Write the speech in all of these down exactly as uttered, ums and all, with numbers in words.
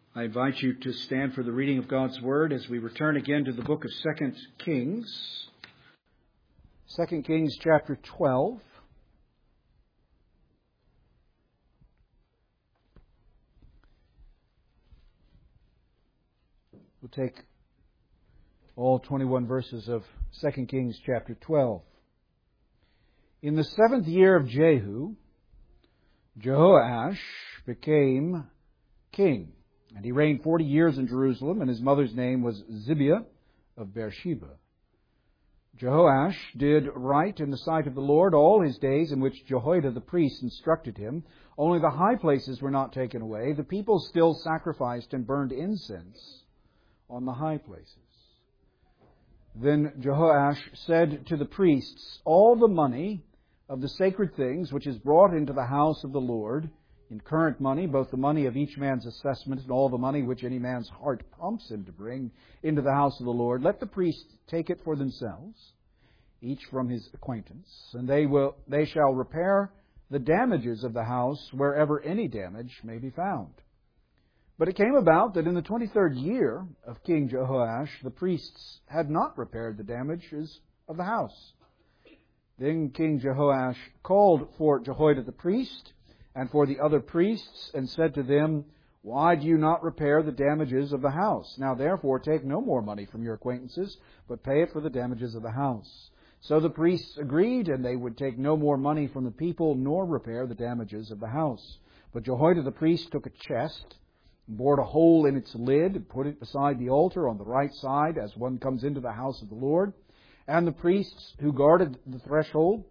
I invite you to stand for the reading of God's Word as we return again to the book of Second Kings. Second Kings chapter twelve. We'll take all twenty-one verses of Second Kings chapter twelve. In the seventh year of Jehu, Jehoash became king. And he reigned forty years in Jerusalem, and his mother's name was Zibiah of Beersheba. Jehoash did right in the sight of the Lord all his days in which Jehoiada the priest instructed him. Only the high places were not taken away. The people still sacrificed and burned incense on the high places. Then Jehoash said to the priests, "All the money of the sacred things which is brought into the house of the Lord, in current money, both the money of each man's assessment and all the money which any man's heart prompts him to bring into the house of the Lord, let the priests take it for themselves, each from his acquaintance, and they will they shall repair the damages of the house wherever any damage may be found." But it came about that in the twenty-third year of King Jehoash, the priests had not repaired the damages of the house. Then King Jehoash called for Jehoiada the priest and for the other priests, and said to them, "Why do you not repair the damages of the house? Now therefore take no more money from your acquaintances, but pay it for the damages of the house." So the priests agreed, and they would take no more money from the people, nor repair the damages of the house. But Jehoiada the priest took a chest, bored a hole in its lid, and put it beside the altar on the right side, as one comes into the house of the Lord. And the priests who guarded the threshold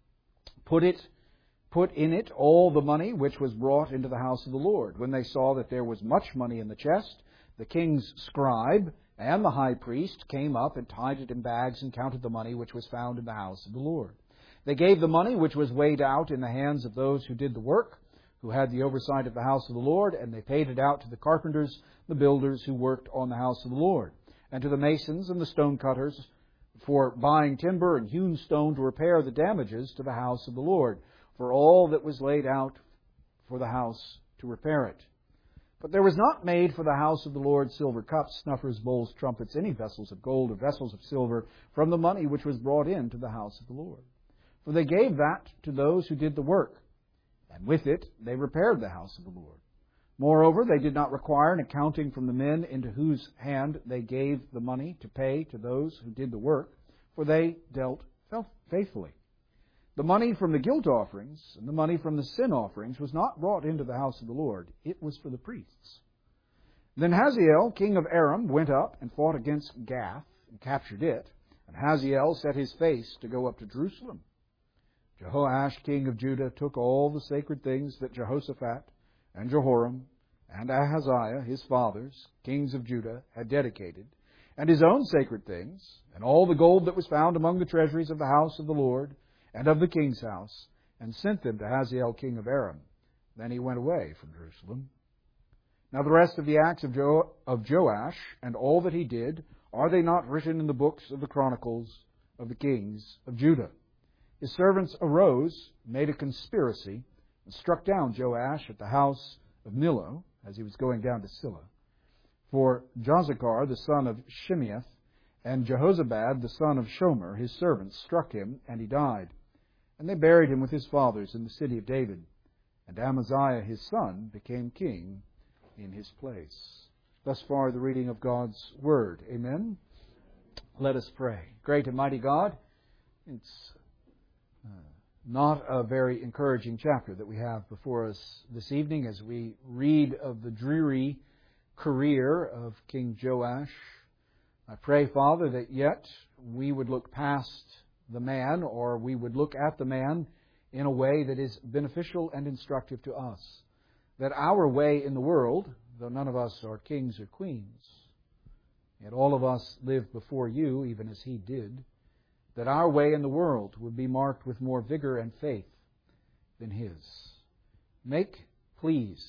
put it put in it all the money which was brought into the house of the Lord. When they saw that there was much money in the chest, the king's scribe and the high priest came up and tied it in bags and counted the money which was found in the house of the Lord. They gave the money which was weighed out in the hands of those who did the work, who had the oversight of the house of the Lord, and they paid it out to the carpenters, the builders who worked on the house of the Lord, and to the masons and the stone cutters for buying timber and hewn stone to repair the damages to the house of the Lord, for all that was laid out for the house to repair it. But there was not made for the house of the Lord silver cups, snuffers, bowls, trumpets, any vessels of gold or vessels of silver from the money which was brought in to the house of the Lord. For they gave that to those who did the work, and with it they repaired the house of the Lord. Moreover, they did not require an accounting from the men into whose hand they gave the money to pay to those who did the work, for they dealt faithfully. The money from the guilt offerings and the money from the sin offerings was not brought into the house of the Lord. It was for the priests. Then Hazael, king of Aram, went up and fought against Gath and captured it. And Hazael set his face to go up to Jerusalem. Jehoash, king of Judah, took all the sacred things that Jehoshaphat and Jehoram and Ahaziah, his fathers, kings of Judah, had dedicated, and his own sacred things, and all the gold that was found among the treasuries of the house of the Lord, and of the king's house, and sent them to Hazael king of Aram. Then he went away from Jerusalem. Now the rest of the acts of, jo- of Joash, and all that he did, are they not written in the books of the chronicles of the kings of Judah? His servants arose, made a conspiracy, and struck down Joash at the house of Millo, as he was going down to Silla. For Jozachar, the son of Shimeath, and Jehozabad, the son of Shomer, his servants, struck him, and he died. And they buried him with his fathers in the city of David. And Amaziah, his son, became king in his place. Thus far, the reading of God's Word. Amen? Let us pray. Great and mighty God, it's uh, not a very encouraging chapter that we have before us this evening as we read of the dreary career of King Joash. I pray, Father, that yet we would look past the man, or we would look at the man in a way that is beneficial and instructive to us. That our way in the world, though none of us are kings or queens, yet all of us live before you, even as he did, that our way in the world would be marked with more vigor and faith than his. Make, please,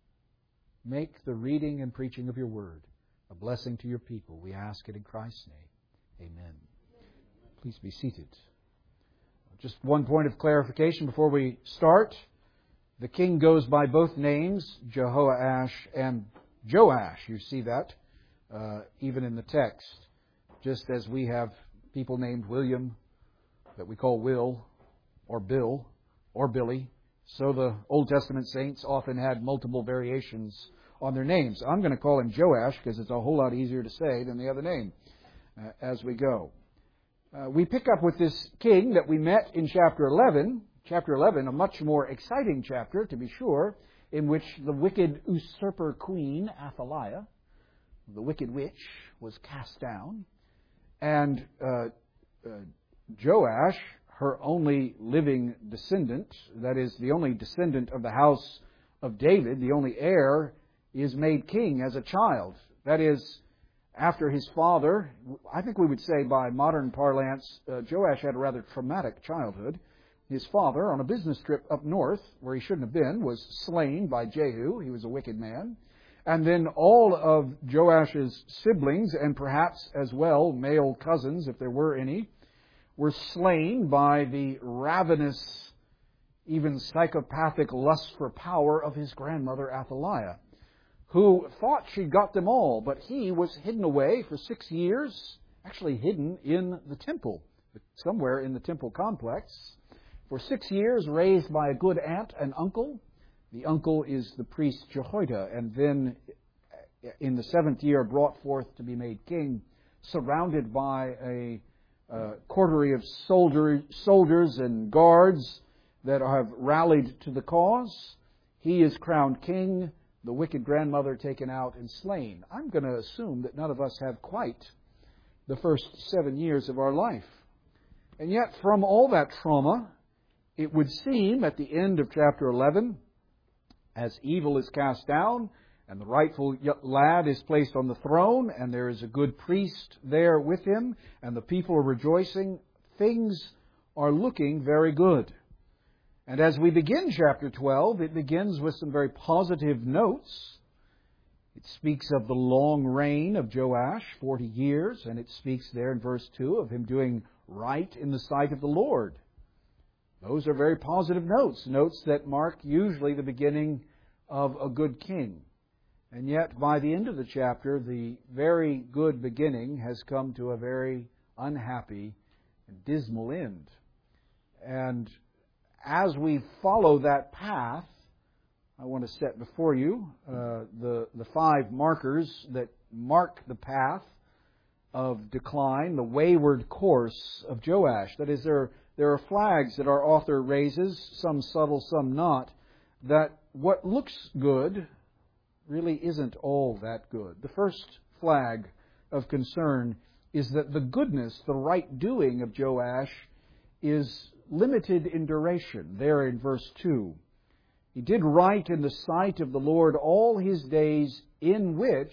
make the reading and preaching of your word a blessing to your people. We ask it in Christ's name. Amen. Please be seated. Just one point of clarification before we start. The king goes by both names, Jehoash and Joash. You see that uh, even in the text. Just as we have people named William that we call Will or Bill or Billy, so the Old Testament saints often had multiple variations on their names. I'm going to call him Joash because it's a whole lot easier to say than the other name uh, as we go. Uh, we pick up with this king that we met in chapter eleven. Chapter eleven, a much more exciting chapter, to be sure, in which the wicked usurper queen, Athaliah, the wicked witch, was cast down. And uh, uh, Joash, her only living descendant, that is, the only descendant of the house of David, the only heir, is made king as a child. That is, after his father, I think we would say by modern parlance, uh, Joash had a rather traumatic childhood. His father, on a business trip up north, where he shouldn't have been, was slain by Jehu. He was a wicked man. And then all of Joash's siblings, and perhaps as well male cousins, if there were any, were slain by the ravenous, even psychopathic lust for power of his grandmother Athaliah, who thought she got them all, but he was hidden away for six years, actually hidden in the temple, somewhere in the temple complex, for six years, raised by a good aunt and uncle. The uncle is the priest Jehoiada, and then in the seventh year brought forth to be made king, surrounded by a uh, coterie of soldier, soldiers and guards that have rallied to the cause. He is crowned king, the wicked grandmother taken out and slain. I'm going to assume that none of us have quite the first seven years of our life. And yet, from all that trauma, it would seem at the end of chapter eleven, as evil is cast down, and the rightful lad is placed on the throne, and there is a good priest there with him, and the people are rejoicing, things are looking very good. And as we begin chapter twelve, it begins with some very positive notes. It speaks of the long reign of Joash, forty years, and it speaks there in verse two of him doing right in the sight of the Lord. Those are very positive notes, notes that mark usually the beginning of a good king. And yet, by the end of the chapter, the very good beginning has come to a very unhappy and dismal end. And as we follow that path, I want to set before you uh, the, the five markers that mark the path of decline, the wayward course of Joash. That is, there, there are flags that our author raises, some subtle, some not, that what looks good really isn't all that good. The first flag of concern is that the goodness, the right doing of Joash is limited in duration. There in verse two. He did right in the sight of the Lord all his days, in which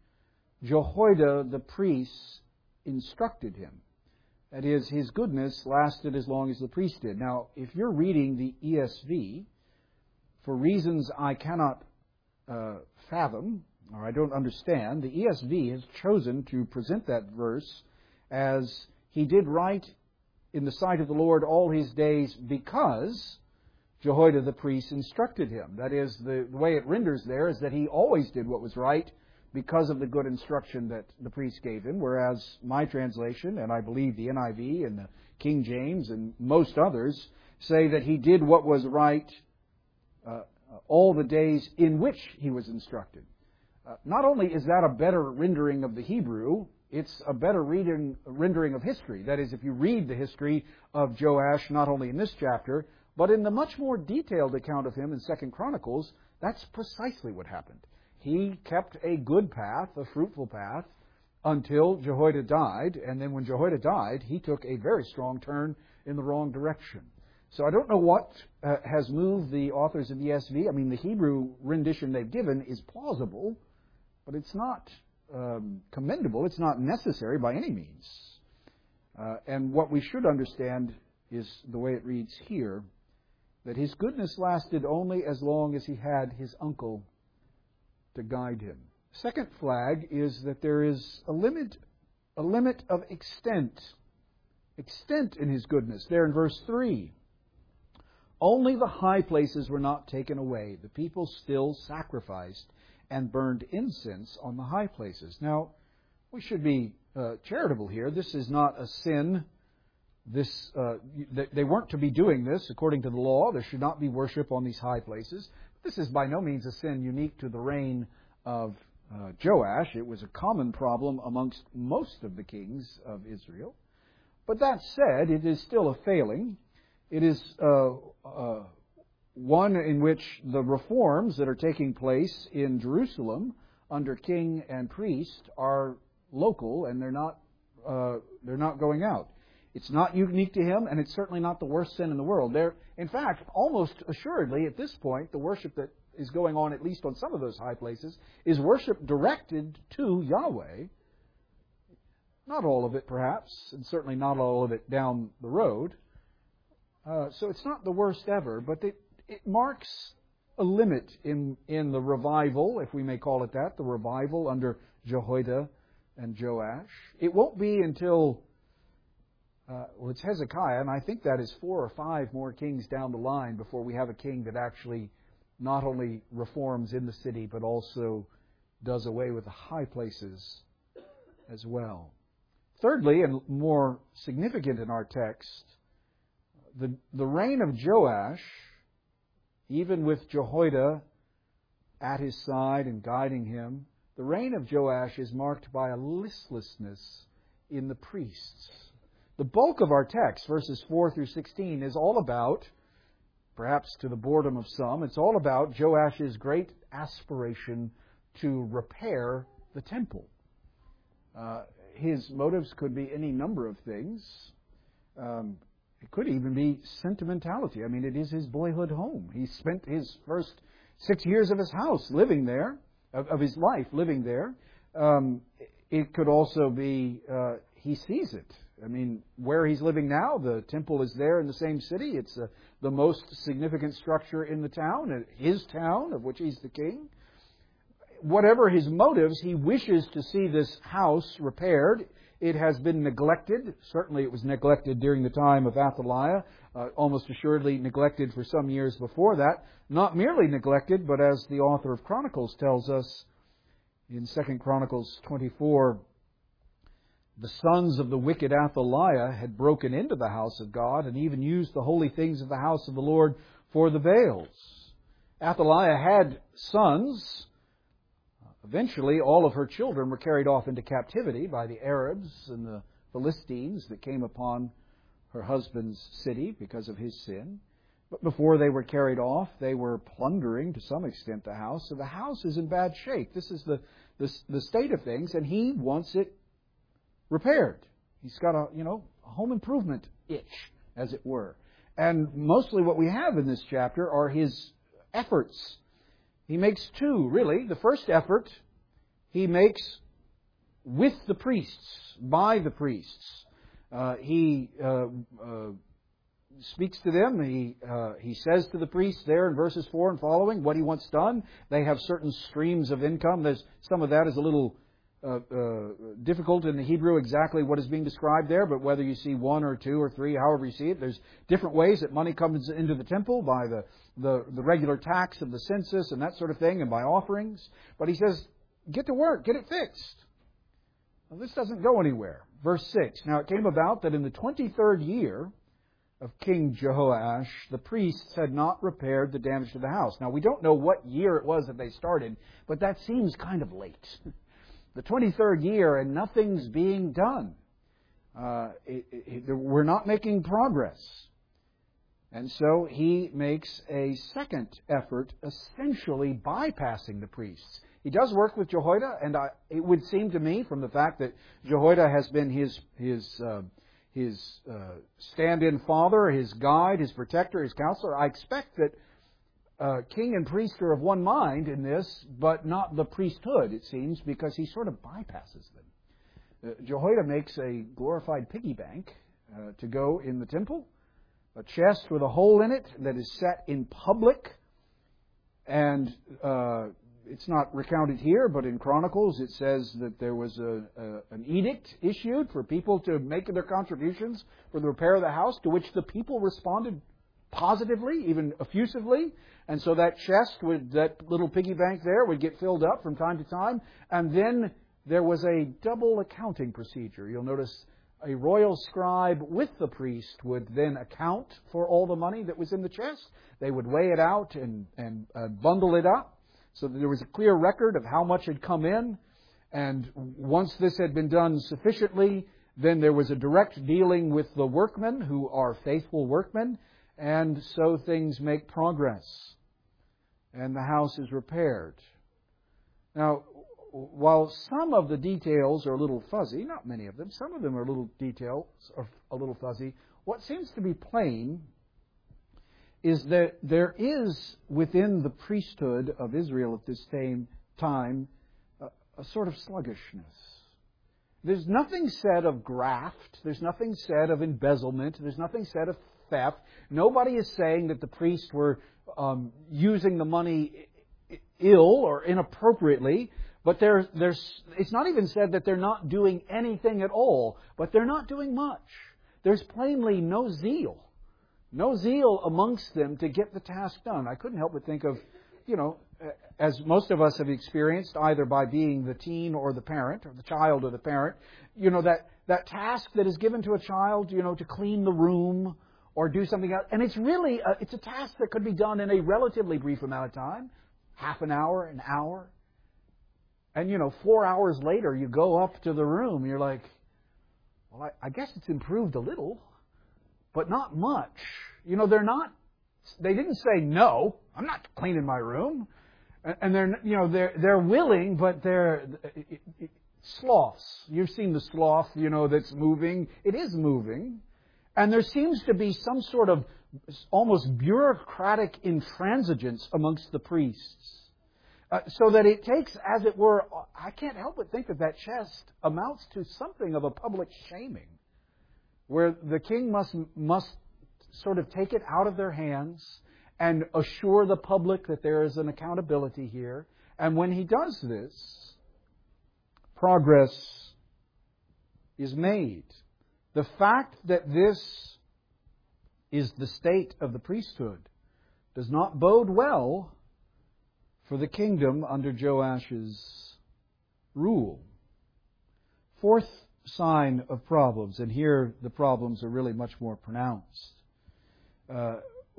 Jehoiada the priest instructed him. That is, his goodness lasted as long as the priest did. Now, if you're reading the E S V, for reasons I cannot uh, fathom, or I don't understand, the E S V has chosen to present that verse as he did right in the sight of the Lord all his days because Jehoiada the priest instructed him. That is, the, the way it renders there is that he always did what was right because of the good instruction that the priest gave him, whereas my translation, and I believe the N I V and the King James and most others, say that he did what was right uh, all the days in which he was instructed. Uh, not only is that a better rendering of the Hebrew, it's a better reading, rendering of history. That is, if you read the history of Joash, not only in this chapter, but in the much more detailed account of him in Second Chronicles, that's precisely what happened. He kept a good path, a fruitful path, until Jehoiada died, and then when Jehoiada died, he took a very strong turn in the wrong direction. So I don't know what uh, has moved the authors of the E S V. I mean, the Hebrew rendition they've given is plausible, but it's not um, commendable. It's not necessary by any means. Uh, and what we should understand is the way it reads here, that his goodness lasted only as long as he had his uncle to guide him. Second flag is that there is a limit, a limit of extent, extent in his goodness. There in verse three. Only the high places were not taken away. The people still sacrificed and burned incense on the high places. Now, we should be uh, charitable here. This is not a sin. This uh, they weren't to be doing this according to the law. There should not be worship on these high places. This is by no means a sin unique to the reign of uh, Joash. It was a common problem amongst most of the kings of Israel. But that said, it is still a failing. It is uh, uh, one in which the reforms that are taking place in Jerusalem under king and priest are local, and they're not uh, they're not going out. It's not unique to him, and it's certainly not the worst sin in the world. There, in fact, almost assuredly at this point, the worship that is going on, at least on some of those high places, is worship directed to Yahweh. Not all of it, perhaps, and certainly not all of it down the road. Uh, so it's not the worst ever, but it, it marks a limit in, in the revival, if we may call it that, the revival under Jehoiada and Joash. It won't be until, uh, well, it's Hezekiah, and I think that is four or five more kings down the line before we have a king that actually not only reforms in the city, but also does away with the high places as well. Thirdly, and more significant in our text, the, the reign of Joash, even with Jehoiada at his side and guiding him, the reign of Joash is marked by a listlessness in the priests. The bulk of our text, verses four through sixteen, is all about, perhaps to the boredom of some, it's all about Joash's great aspiration to repair the temple. Uh, his motives could be any number of things. Um, it could even be sentimentality. I mean, it is his boyhood home. He spent his first six years of his house living there, of, of his life living there. Um, it could also be uh, he sees it. I mean, where he's living now, the temple is there in the same city. It's uh, the most significant structure in the town, his town, of which he's the king. Whatever his motives, he wishes to see this house repaired. It has been neglected. Certainly it was neglected during the time of Athaliah, uh, almost assuredly neglected for some years before that. Not merely neglected, but as the author of Chronicles tells us in Second Chronicles twenty-four, the sons of the wicked Athaliah had broken into the house of God and even used the holy things of the house of the Lord for the Baals. Athaliah had sons. Eventually, all of her children were carried off into captivity by the Arabs and the Philistines that came upon her husband's city because of his sin. But before they were carried off, they were plundering to some extent the house. So the house is in bad shape. This is the, the, the state of things, and he wants it repaired. He's got a, you know, a home improvement itch, as it were. And mostly what we have in this chapter are his efforts. He makes two, really. The first effort he makes with the priests, by the priests. Uh, he uh, uh, speaks to them. He uh, he says to the priests there in verses four and following what he wants done. They have certain streams of income. There's some of that is a little uh, uh, difficult in the Hebrew exactly what is being described there, but whether you see one or two or three, however you see it, there's different ways that money comes into the temple by the The, the regular tax of the census and that sort of thing, and by offerings. But he says, get to work, get it fixed. Well, this doesn't go anywhere. Verse six, now it came about that in the twenty-third year of King Jehoash, the priests had not repaired the damage to the house. Now we don't know what year it was that they started, but that seems kind of late. The twenty-third year and nothing's being done. Uh, it, it, we're not making progress. And so he makes a second effort, essentially bypassing the priests. He does work with Jehoiada, and I, it would seem to me, from the fact that Jehoiada has been his his uh, his uh, stand-in father, his guide, his protector, his counselor, I expect that uh, king and priest are of one mind in this, but not the priesthood, it seems, because he sort of bypasses them. Uh, Jehoiada makes a glorified piggy bank uh, to go in the temple. A chest with a hole in it that is set in public. And uh, it's not recounted here, but in Chronicles it says that there was a, a, an edict issued for people to make their contributions for the repair of the house, to which the people responded positively, even effusively. And so that chest, would, that little piggy bank there, would get filled up from time to time. And then there was a double accounting procedure. You'll notice a royal scribe with the priest would then account for all the money that was in the chest. They would weigh it out and, and uh, bundle it up so that there was a clear record of how much had come in. And once this had been done sufficiently, then there was a direct dealing with the workmen, who are faithful workmen, and so things make progress. And the house is repaired. Now, while some of the details are a little fuzzy, not many of them, some of them are a little details are a little fuzzy, what seems to be plain is that there is within the priesthood of Israel at this same time a, a sort of sluggishness. There's nothing said of graft. There's nothing said of embezzlement. There's nothing said of theft. Nobody is saying that the priests were um, using the money ill or inappropriately. But there's, there's, it's not even said that they're not doing anything at all. But they're not doing much. There's plainly no zeal. No zeal amongst them to get the task done. I couldn't help but think of, you know, as most of us have experienced, either by being the teen or the parent, or the child or the parent, you know, that, that task that is given to a child, you know, to clean the room or do something else. And it's really, a, it's a task that could be done in a relatively brief amount of time. Half an hour, an hour. And, you know, four hours later, you go up to the room, you're like, well, I, I guess it's improved a little, but not much. You know, they're not, they didn't say, no, I'm not cleaning my room. And they're, you know, they're, they're willing, but they're it, it, sloths. You've seen the sloth, you know, that's moving. It is moving. And there seems to be some sort of almost bureaucratic intransigence amongst the priests. Uh, so that it takes, as it were, I can't help but think that that chest amounts to something of a public shaming, where the king must must sort of take it out of their hands and assure the public that there is an accountability here. And when he does this, progress is made. The fact that this is the state of the priesthood does not bode well for the kingdom under Joash's rule. Fourth sign of problems, and here the problems are really much more pronounced. Uh,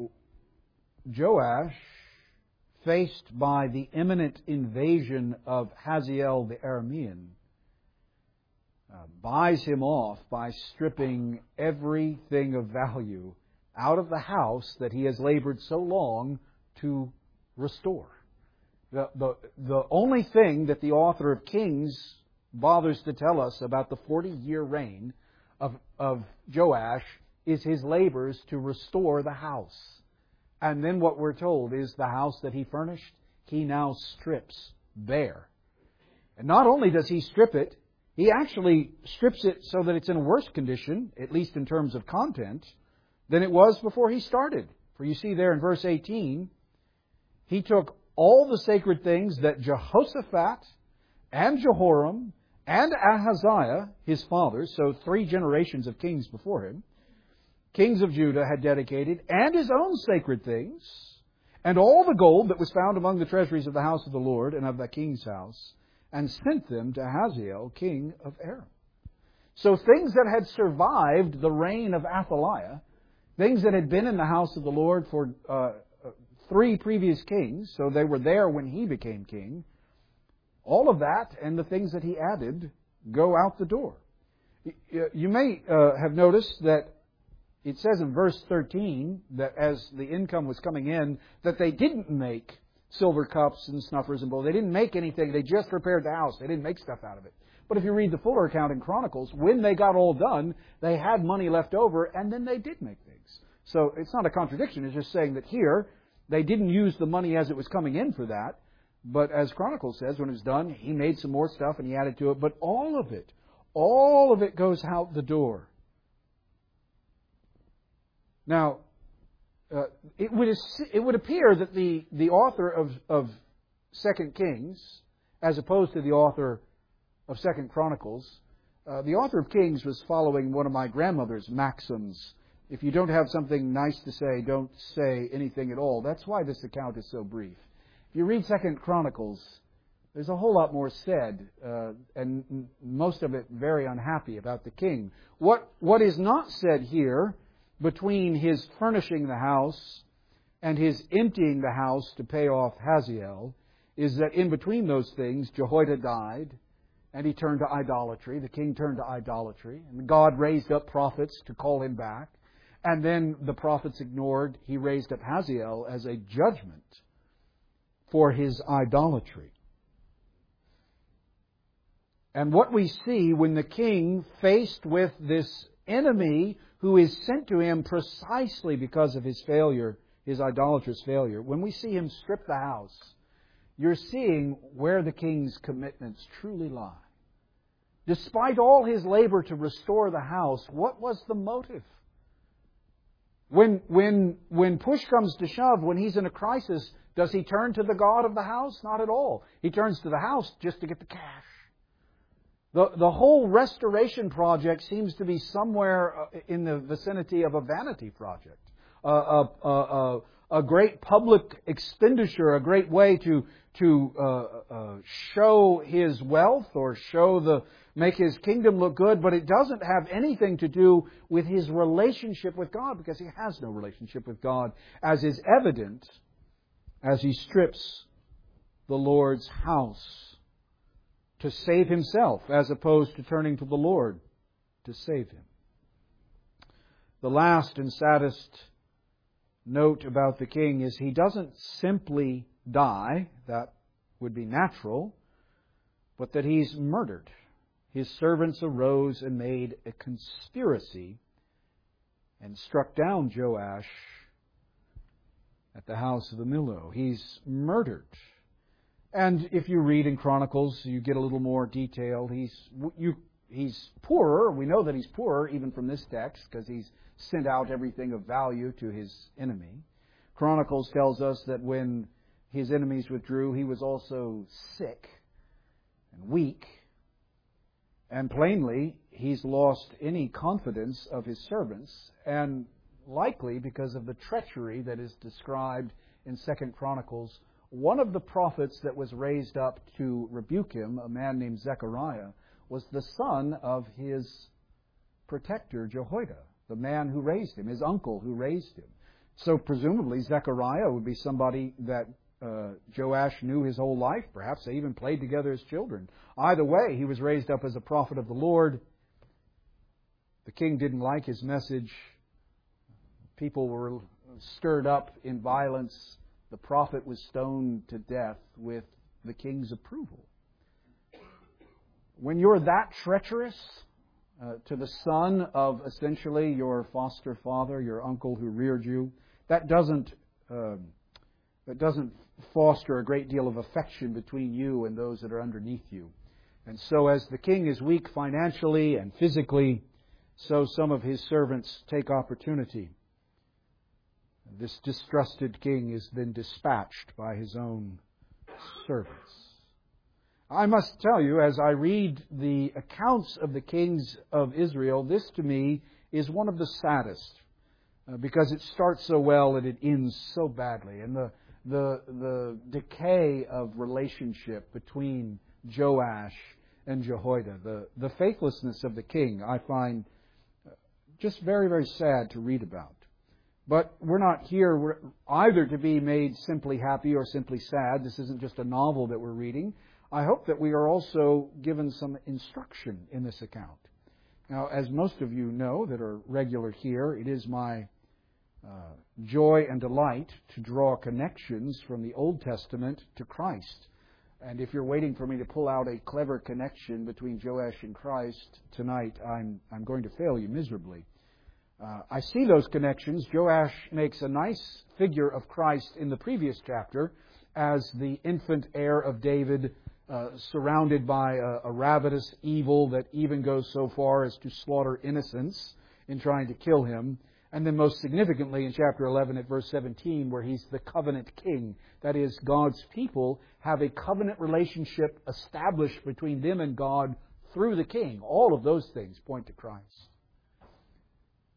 Joash, faced by the imminent invasion of Hazael the Aramean, uh, buys him off by stripping everything of value out of the house that he has labored so long to restore. The, the, the only thing that the author of Kings bothers to tell us about the forty-year reign of, of Joash is his labors to restore the house. And then what we're told is the house that he furnished, he now strips bare. And not only does he strip it, he actually strips it so that it's in a worse condition, at least in terms of content, than it was before he started. For you see there in verse eighteen, he took all the sacred things that Jehoshaphat and Jehoram and Ahaziah, his fathers, so three generations of kings before him, kings of Judah, had dedicated, and his own sacred things, and all the gold that was found among the treasuries of the house of the Lord and of the king's house, and sent them to Hazael, king of Aram. So things that had survived the reign of Athaliah, things that had been in the house of the Lord for uh, three previous kings, so they were there when he became king, all of that and the things that he added go out the door. You may uh, have noticed that it says in verse thirteen that as the income was coming in, that they didn't make silver cups and snuffers and bowls. They didn't make anything. They just repaired the house. They didn't make stuff out of it. But if you read the fuller account in Chronicles, when they got all done, they had money left over, and then they did make things. So it's not a contradiction. It's just saying that here, they didn't use the money as it was coming in for that. But as Chronicles says, when it was done, he made some more stuff and he added to it. But all of it, all of it goes out the door. Now, uh, it would it would appear that the, the author of, of Second Kings, as opposed to the author of Second Chronicles, uh, the author of Kings was following one of my grandmother's maxims If you don't have something nice to say, don't say anything at all. That's why this account is so brief. If you read Second Chronicles, there's a whole lot more said, uh, and most of it very unhappy about the king. What what is not said here, between his furnishing the house and his emptying the house to pay off Hazael, is that in between those things, Jehoiada died, and he turned to idolatry. The king turned to idolatry, and God raised up prophets to call him back. And then the prophets ignored. He raised up Hazael as a judgment for his idolatry. And what we see when the king, faced with this enemy who is sent to him precisely because of his failure, his idolatrous failure, when we see him strip the house, you're seeing where the king's commitments truly lie. Despite all his labor to restore the house, what was the motive? When, when, when push comes to shove, when he's in a crisis, does he turn to the God of the house? Not at all. He turns to the house just to get the cash. The, the whole restoration project seems to be somewhere in the vicinity of a vanity project. A, a, a, a great public expenditure, a great way to, to uh, uh, show his wealth or show the make his kingdom look good, but it doesn't have anything to do with his relationship with God, because he has no relationship with God, as is evident as he strips the Lord's house to save himself, as opposed to turning to the Lord to save him. The last and saddest note about the king is he doesn't simply die, that would be natural, but that he's murdered. His servants arose and made a conspiracy and struck down Joash at the house of the Millo. He's murdered. And if you read in Chronicles, you get a little more detail. He's you, he's poorer. We know that he's poorer even from this text, because he's sent out everything of value to his enemy. Chronicles tells us that when his enemies withdrew, he was also sick and weak. And plainly, he's lost any confidence of his servants, and likely because of the treachery that is described in Second Chronicles, one of the prophets that was raised up to rebuke him, a man named Zechariah, was the son of his protector, Jehoiada, the man who raised him, his uncle who raised him. So presumably Zechariah would be somebody that Uh, Joash knew his whole life. Perhaps they even played together as children. Either way, he was raised up as a prophet of the Lord. The king didn't like his message. People were stirred up in violence. The prophet was stoned to death with the king's approval. When you're that treacherous uh, to the son of essentially your foster father, your uncle who reared you, that doesn't uh, that doesn't foster a great deal of affection between you and those that are underneath you. And so as the king is weak financially and physically, so some of his servants take opportunity. This distrusted king has been dispatched by his own servants. I must tell you, as I read the accounts of the kings of Israel, this to me is one of the saddest, uh, because it starts so well and it ends so badly. And the The, the decay of relationship between Joash and Jehoiada, the, the faithlessness of the king, I find just very, very sad to read about. But we're not here either to be made simply happy or simply sad. This isn't just a novel that we're reading. I hope that we are also given some instruction in this account. Now, as most of you know that are regular here, it is my Uh, joy and delight to draw connections from the Old Testament to Christ. And if you're waiting for me to pull out a clever connection between Joash and Christ tonight, I'm I'm going to fail you miserably. Uh, I see those connections. Joash makes a nice figure of Christ in the previous chapter as the infant heir of David, uh, surrounded by a, a ravenous evil that even goes so far as to slaughter innocents in trying to kill him. And then most significantly in chapter eleven at verse seventeen, where he's the covenant king. That is, God's people have a covenant relationship established between them and God through the king. All of those things point to Christ.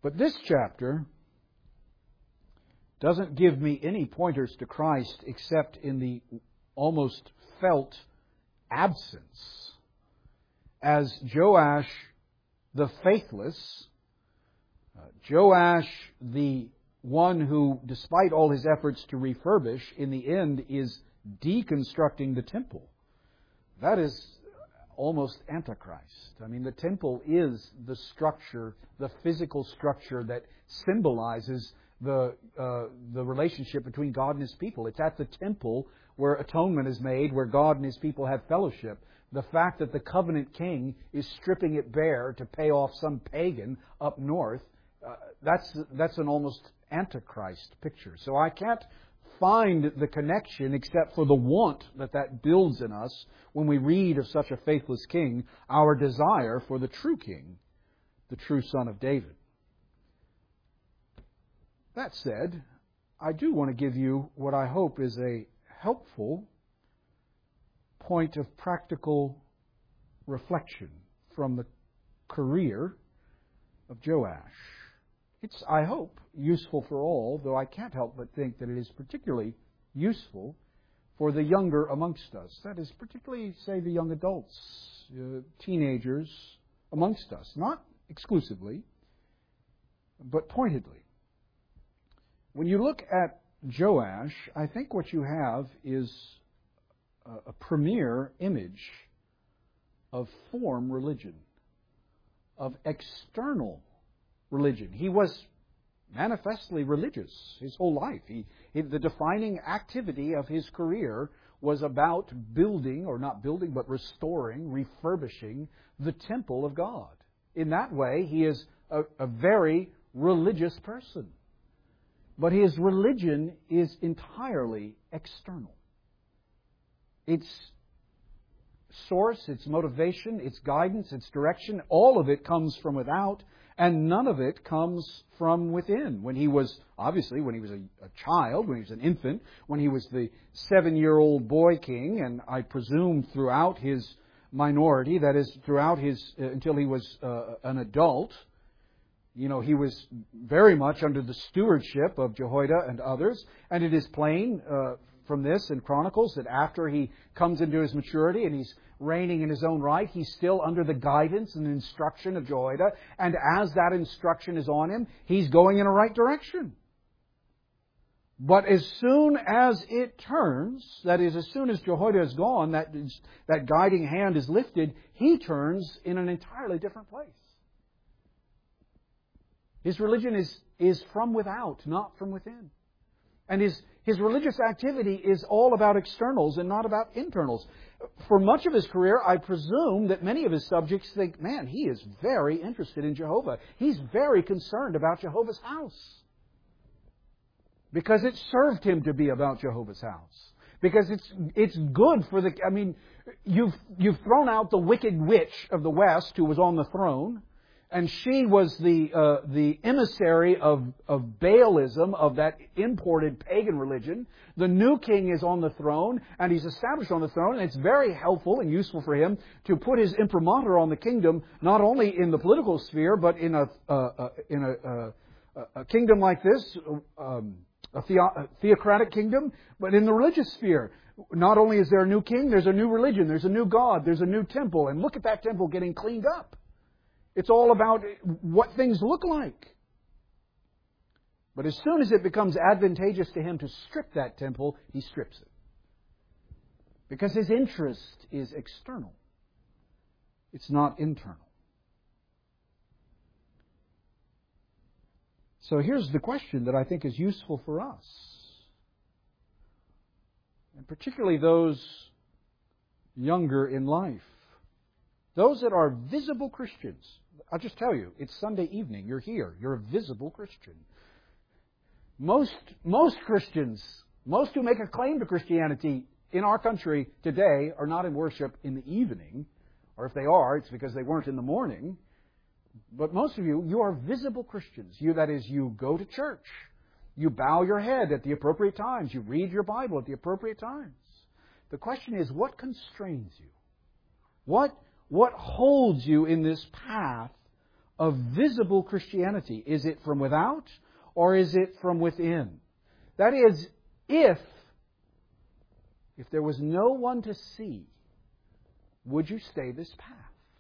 But this chapter doesn't give me any pointers to Christ except in the almost felt absence. As Joash the faithless, uh, Joash the one who, despite all his efforts to refurbish, in the end is deconstructing the temple. That is almost Antichrist. I mean, the temple is the structure, the physical structure that symbolizes the uh, the relationship between God and His people. It's at the temple where atonement is made, where God and His people have fellowship. The fact that the covenant king is stripping it bare to pay off some pagan up north, uh, that's that's an almost Antichrist picture. So I can't find the connection except for the want that that builds in us when we read of such a faithless king, our desire for the true king, the true Son of David. That said, I do want to give you what I hope is a helpful point of practical reflection from the career of Joash. It's, I hope, useful for all, though I can't help but think that it is particularly useful for the younger amongst us. That is, particularly, say, the young adults, uh, teenagers amongst us. Not exclusively, but pointedly. When you look at Joash, I think what you have is a, a premier image of form religion, of external religion. He was manifestly religious his whole life. He, he, the defining activity of his career was about building, or not building, but restoring, refurbishing the temple of God. In that way, he is a, a very religious person. But his religion is entirely external. Its source, its motivation, its guidance, its direction, all of it comes from without, and none of it comes from within. When he was, obviously, when he was a, a child, when he was an infant, when he was the seven-year-old boy king, and I presume throughout his minority, that is, throughout his, uh, until he was uh, an adult, you know, he was very much under the stewardship of Jehoiada and others. And it is plain uh, from this in Chronicles that after he comes into his maturity and he's reigning in his own right, he's still under the guidance and instruction of Jehoiada. And as that instruction is on him, he's going in a right direction. But as soon as it turns, that is, as soon as Jehoiada is gone, that, that guiding hand is lifted, he turns in an entirely different place. His religion is, is from without, not from within. And his, his religious activity is all about externals and not about internals. For much of his career, I presume that many of his subjects think, man, he is very interested in Jehovah. He's very concerned about Jehovah's house. Because it served him to be about Jehovah's house. Because it's it's good for the... I mean, you've, you've thrown out the wicked witch of the West who was on the throne. And she was the uh, the emissary of, of Baalism, of that imported pagan religion. The new king is on the throne, and he's established on the throne, and it's very helpful and useful for him to put his imprimatur on the kingdom, not only in the political sphere, but in a uh, uh, in a, uh, a kingdom like this, um, a, theo- a theocratic kingdom, but in the religious sphere. Not only is there a new king, there's a new religion, there's a new God, there's a new temple, and look at that temple getting cleaned up. It's all about what things look like. But as soon as it becomes advantageous to him to strip that temple, he strips it. Because his interest is external. It's not internal. So here's the question that I think is useful for us. And particularly those younger in life. Those that are visible Christians. I'll just tell you, it's Sunday evening. You're here. You're a visible Christian. Most, most Christians, most who make a claim to Christianity in our country today are not in worship in the evening. Or if they are, it's because they weren't in the morning. But most of you, you are visible Christians. You, that is, you go to church. You bow your head at the appropriate times. You read your Bible at the appropriate times. The question is, what constrains you? What What holds you in this path of visible Christianity? Is it from without or is it from within? That is, if, if there was no one to see, would you stay this path?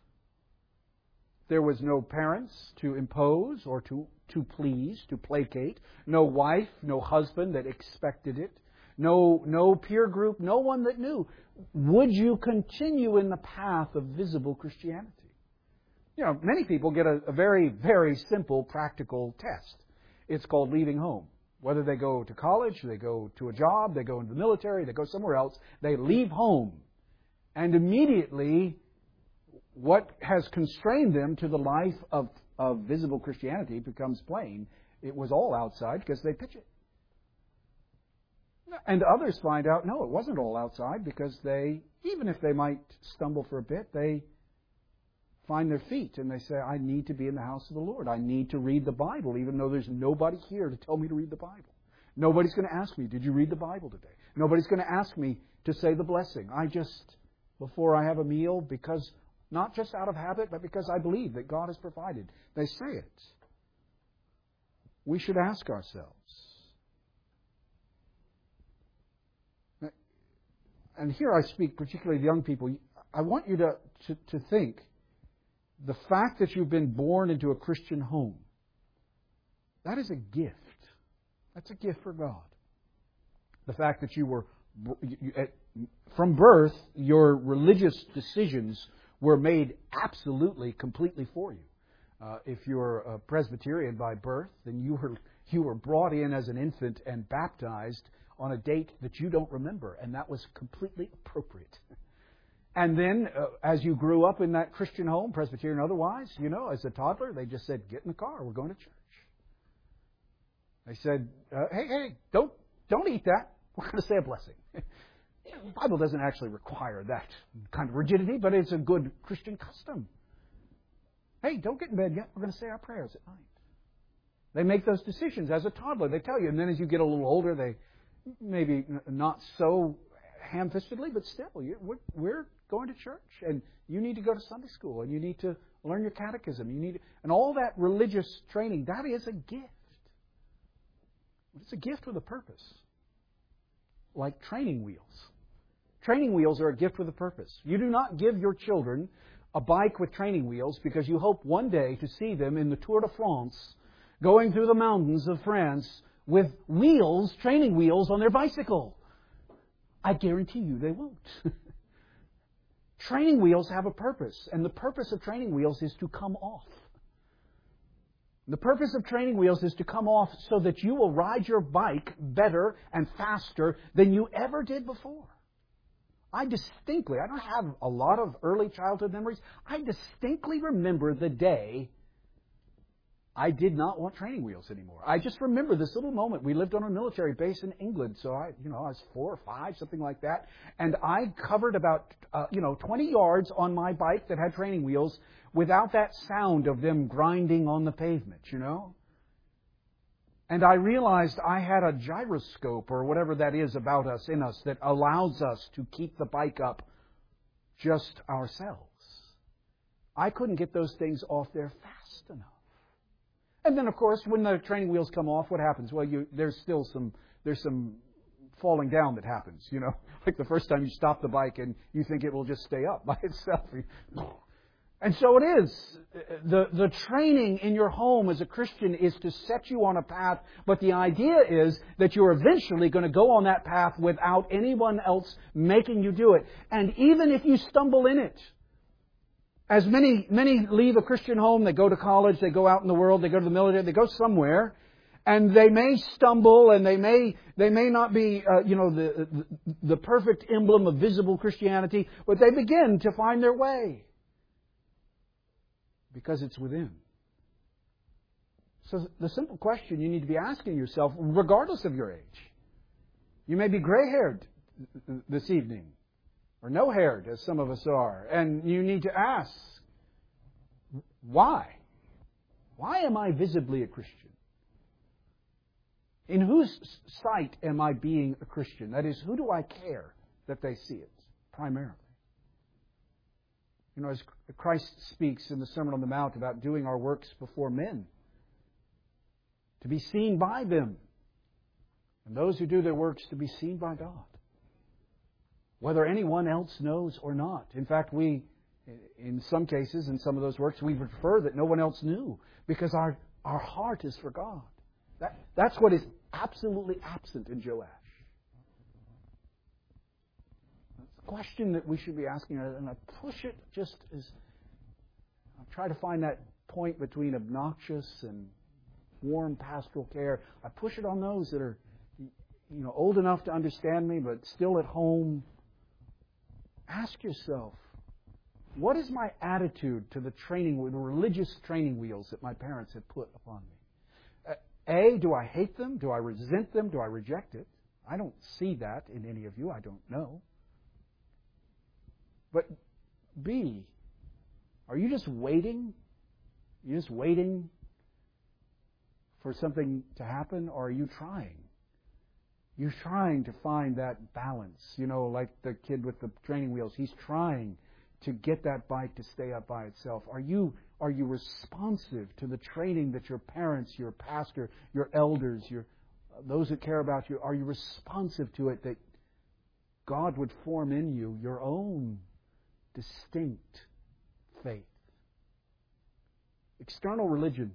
There was no parents to impose or to, to please, to placate. No wife, no husband that expected it. No, no peer group, no one that knew. Would you continue in the path of visible Christianity? You know, many people get a, a very, very simple practical test. It's called leaving home. Whether they go to college, they go to a job, they go into the military, they go somewhere else, they leave home. And immediately, what has constrained them to the life of, of visible Christianity becomes plain. It was all outside because they pitch it. And others find out, no, it wasn't all outside because they, even if they might stumble for a bit, they find their feet and they say, I need to be in the house of the Lord. I need to read the Bible, even though there's nobody here to tell me to read the Bible. Nobody's going to ask me, did you read the Bible today? Nobody's going to ask me to say the blessing. I just, before I have a meal, because, not just out of habit, but because I believe that God has provided. They say it. We should ask ourselves. And here I speak particularly to young people. I want you to, to, to think, the fact that you've been born into a Christian home, that is a gift. That's a gift for God. The fact that you were, you, from birth, your religious decisions were made absolutely, completely for you. Uh, if you're a Presbyterian by birth, then you were you were brought in as an infant and baptized on a date that you don't remember, and that was completely appropriate. And then, uh, as you grew up in that Christian home, Presbyterian otherwise, you know, as a toddler, they just said, get in the car, we're going to church. They said, uh, hey, hey, don't don't eat that. We're going to say a blessing. The Bible doesn't actually require that kind of rigidity, but it's a good Christian custom. Hey, don't get in bed yet. We're going to say our prayers at night. They make those decisions as a toddler. They tell you. And then as you get a little older, they maybe not so ham-fistedly, but still, you, we're, we're going to church. And you need to go to Sunday school. And you need to learn your catechism. You need, and all that religious training, that is a gift. It's a gift with a purpose. Like training wheels. Training wheels are a gift with a purpose. You do not give your children a bike with training wheels because you hope one day to see them in the Tour de France going through the mountains of France with wheels, training wheels on their bicycle. I guarantee you they won't. Training wheels have a purpose, and the purpose of training wheels is to come off. The purpose of training wheels is to come off so that you will ride your bike better and faster than you ever did before. I distinctly, I don't have a lot of early childhood memories. I distinctly remember the day I did not want training wheels anymore. I just remember this little moment. We lived on a military base in England, so I, you know, I was four or five, something like that, and I covered about, uh, you know, twenty yards on my bike that had training wheels without that sound of them grinding on the pavement, you know. And I realized I had a gyroscope or whatever that is about us, in us, that allows us to keep the bike up just ourselves. I couldn't get those things off there fast enough. And then, of course, when the training wheels come off, what happens? Well, you, there's still some there's some falling down that happens, you know. Like the first time you stop the bike and you think it will just stay up by itself. And so it is. The, the training in your home as a Christian is to set you on a path, but the idea is that you're eventually going to go on that path without anyone else making you do it. And even if you stumble in it, as many, many leave a Christian home, they go to college, they go out in the world, they go to the military, they go somewhere, and they may stumble, and they may they may not be, uh, you know, the, the the perfect emblem of visible Christianity, but they begin to find their way. Because it's within. So the simple question you need to be asking yourself, regardless of your age, you may be gray-haired this evening, or no-haired, as some of us are, and you need to ask, why? Why am I visibly a Christian? In whose sight am I being a Christian? That is, who do I care that they see it, primarily? You know, as Christ speaks in the Sermon on the Mount about doing our works before men, to be seen by them. And those who do their works to be seen by God, whether anyone else knows or not. In fact, we, in some cases, in some of those works, we prefer that no one else knew, because our, our heart is for God. That, that's what is absolutely absent in Joash. That's the question that we should be asking, and I push it just as I try to find that point between obnoxious and warm pastoral care. I push it on those that are, you know, old enough to understand me, but still at home. Ask yourself, what is my attitude to the training, the religious training wheels that my parents have put upon me? Uh, A, do I hate them? Do I resent them? Do I reject it? I don't see that in any of you. I don't know. But B, are you just waiting? Are you just waiting for something to happen, or are you trying? You're trying to find that balance. You know, like the kid with the training wheels. He's trying to get that bike to stay up by itself. Are you are you responsive to the training that your parents, your pastor, your elders, your those that care about you, are you responsive to it, that God would form in you your own distinct faith? External religion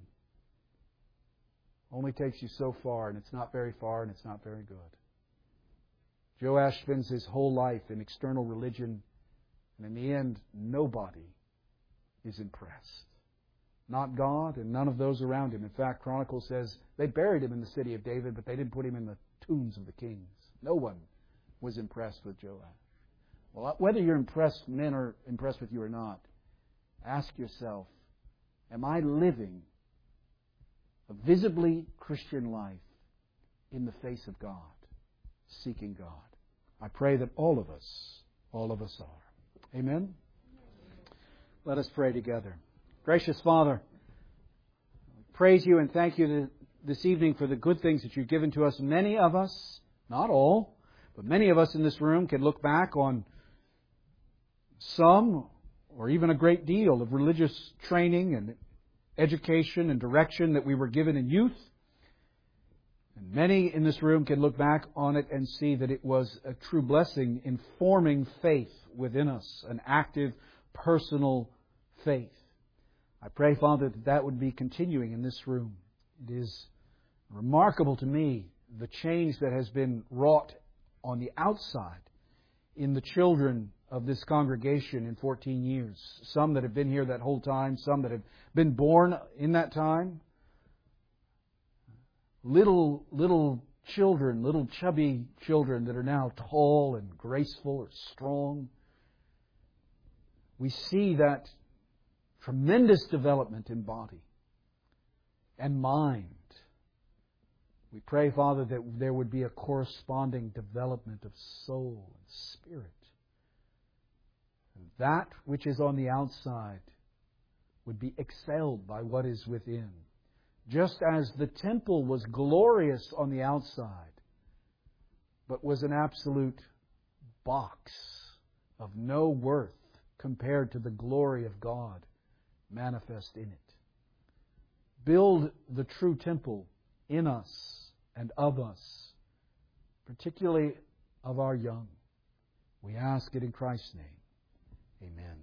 only takes you so far, and it's not very far, and it's not very good. Joash spends his whole life in external religion, and in the end, nobody is impressed. Not God and none of those around him. In fact, Chronicles says they buried him in the city of David, but they didn't put him in the tombs of the kings. No one was impressed with Joash. Well, whether you're impressed, men are impressed with you or not, ask yourself, am I living a visibly Christian life in the face of God, seeking God? I pray that all of us, all of us are. Amen? Let us pray together. Gracious Father, praise you and thank you this evening for the good things that you've given to us. Many of us, not all, but many of us in this room can look back on some or even a great deal of religious training and education and direction that we were given in youth. And many in this room can look back on it and see that it was a true blessing in forming faith within us, an active, personal faith. I pray, Father, that that would be continuing in this room. It is remarkable to me the change that has been wrought on the outside in the children of this congregation in fourteen years. Some that have been here that whole time, some that have been born in that time. Little, little children, little chubby children that are now tall and graceful or strong. We see that tremendous development in body and mind. We pray, Father, that there would be a corresponding development of soul and spirit. And that which is on the outside would be excelled by what is within. Just as the temple was glorious on the outside, but was an absolute box of no worth compared to the glory of God manifest in it. Build the true temple in us and of us, particularly of our young. We ask it in Christ's name. Amen.